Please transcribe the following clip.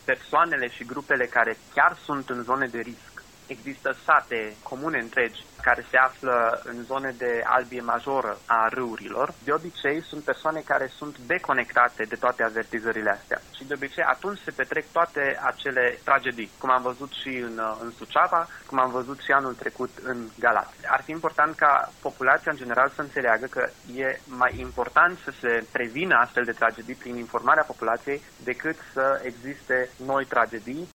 persoanele și grupele care chiar sunt în zone de risc. Există sate comune întregi care se află în zone de albie majoră a râurilor. De obicei sunt persoane care sunt deconectate de toate avertizările astea. Și de obicei atunci se petrec toate acele tragedii, cum am văzut și în Suceava, cum am văzut și anul trecut în Galați. Ar fi important ca populația în general să înțeleagă că e mai important să se prevină astfel de tragedii prin informarea populației decât să existe noi tragedii